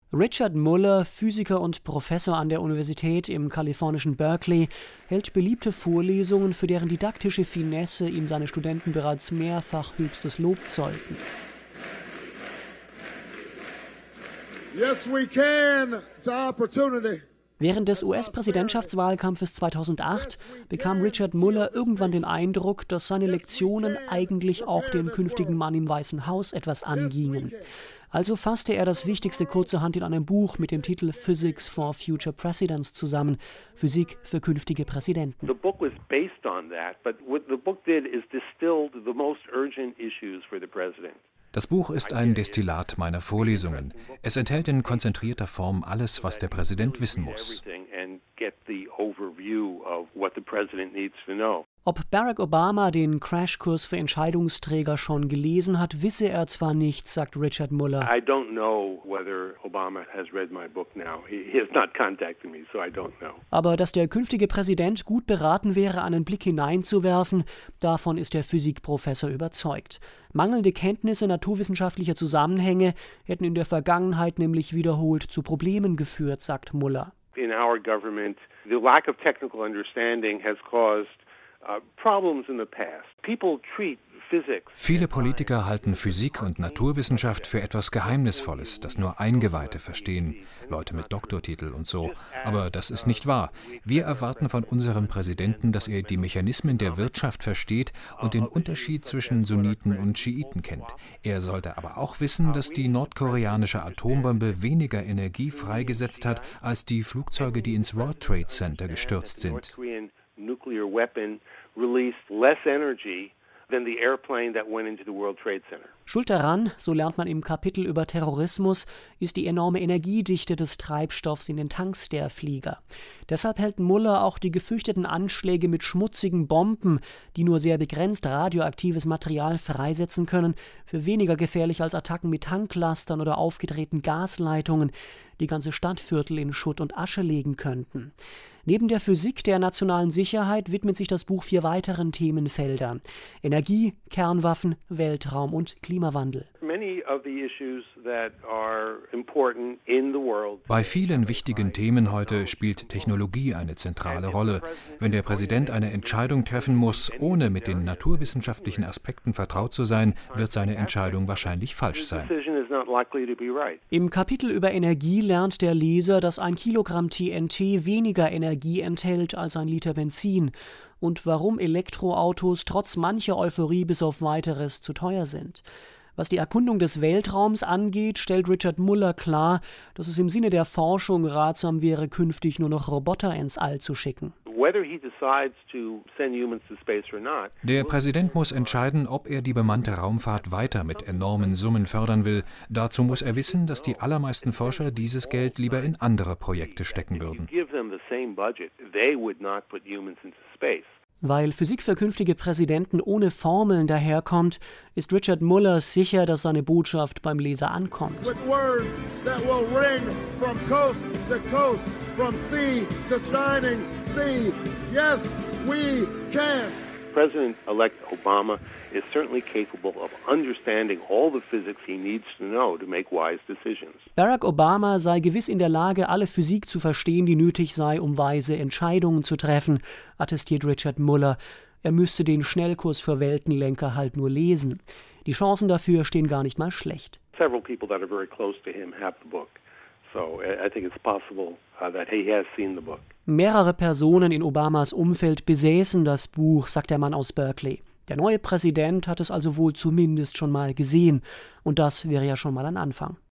Richard Muller, Physiker und Professor an der Universität im kalifornischen Berkeley, hält beliebte Vorlesungen, für deren didaktische Finesse ihm seine Studenten bereits mehrfach höchstes Lob zollten. Yes, we can. It's our opportunity. Während des US-Präsidentschaftswahlkampfes 2008 bekam Richard Muller irgendwann den Eindruck, dass seine Lektionen eigentlich auch den künftigen Mann im Weißen Haus etwas angingen. Also fasste er das Wichtigste kurzerhand in einem Buch mit dem Titel Physics for Future Presidents zusammen, Physik für künftige Präsidenten. The book was based on that, but what the book did is distilled the most urgent issues for the president. Das Buch ist ein Destillat meiner Vorlesungen. Es enthält in konzentrierter Form alles, was der Präsident wissen muss. Ob Barack Obama den Crashkurs für Entscheidungsträger schon gelesen hat, wisse er zwar nicht, sagt Richard Muller. I don't know whether Obama has read my book now. He has not contacted me, so I don't know. Aber dass der künftige Präsident gut beraten wäre, einen Blick hineinzuwerfen, davon ist der Physikprofessor überzeugt. Mangelnde Kenntnisse naturwissenschaftlicher Zusammenhänge hätten in der Vergangenheit nämlich wiederholt zu Problemen geführt, sagt Muller. In our government, the lack of technical understanding has caused problems in the past. People treat physics. Viele Politiker halten Physik und Naturwissenschaft für etwas Geheimnisvolles, das nur Eingeweihte verstehen, Leute mit Doktortitel und so. Aber das ist nicht wahr. Wir erwarten von unserem Präsidenten, dass er die Mechanismen der Wirtschaft versteht und den Unterschied zwischen Sunniten und Schiiten kennt. Er sollte aber auch wissen, dass die nordkoreanische Atombombe weniger Energie freigesetzt hat, als die Flugzeuge, die ins World Trade Center gestürzt sind. Nuclear weapon released less energy than the airplane that went into the World Trade Center. Schuld daran, so lernt man im Kapitel über Terrorismus, ist die enorme Energiedichte des Treibstoffs in den Tanks der Flieger. Deshalb hält Muller auch die gefürchteten Anschläge mit schmutzigen Bomben, die nur sehr begrenzt radioaktives Material freisetzen können, für weniger gefährlich als Attacken mit Tanklastern oder aufgedrehten Gasleitungen, die ganze Stadtviertel in Schutt und Asche legen könnten. Neben der Physik der nationalen Sicherheit widmet sich das Buch 4 weiteren Themenfeldern: Energie, Kernwaffen, Weltraum und Klimawandel. Bei vielen wichtigen Themen heute spielt Technologie eine zentrale Rolle. Wenn der Präsident eine Entscheidung treffen muss, ohne mit den naturwissenschaftlichen Aspekten vertraut zu sein, wird seine Entscheidung wahrscheinlich falsch sein. Im Kapitel über Energie lernt der Leser, dass 1 Kilogramm TNT weniger Energie enthält als 1 Liter Benzin und warum Elektroautos trotz mancher Euphorie bis auf Weiteres zu teuer sind. Was die Erkundung des Weltraums angeht, stellt Richard Muller klar, dass es im Sinne der Forschung ratsam wäre, künftig nur noch Roboter ins All zu schicken. Der Präsident muss entscheiden, ob er die bemannte Raumfahrt weiter mit enormen Summen fördern will. Dazu muss er wissen, dass die allermeisten Forscher dieses Geld lieber in andere Projekte stecken würden. Weil Physik für künftige Präsidenten ohne Formeln daherkommt, ist Richard Muller sicher, dass seine Botschaft beim Leser ankommt. With words that will ring from coast to coast, from sea to shining sea. Yes, we can. President-elect Obama is certainly capable of understanding all the physics he needs to know to make wise decisions. Barack Obama sei gewiss in der Lage, alle Physik zu verstehen, die nötig sei, um weise Entscheidungen zu treffen, attestiert Richard Muller. Er müsste den Schnellkurs für Weltenlenker halt nur lesen. Die Chancen dafür stehen gar nicht mal schlecht. Several people that are very close to him have the book. So I think it's possible that he has seen the book. Mehrere Personen in Obamas Umfeld besäßen das Buch, sagt der Mann aus Berkeley. Der neue Präsident hat es also wohl zumindest schon mal gesehen. Und das wäre ja schon mal ein Anfang.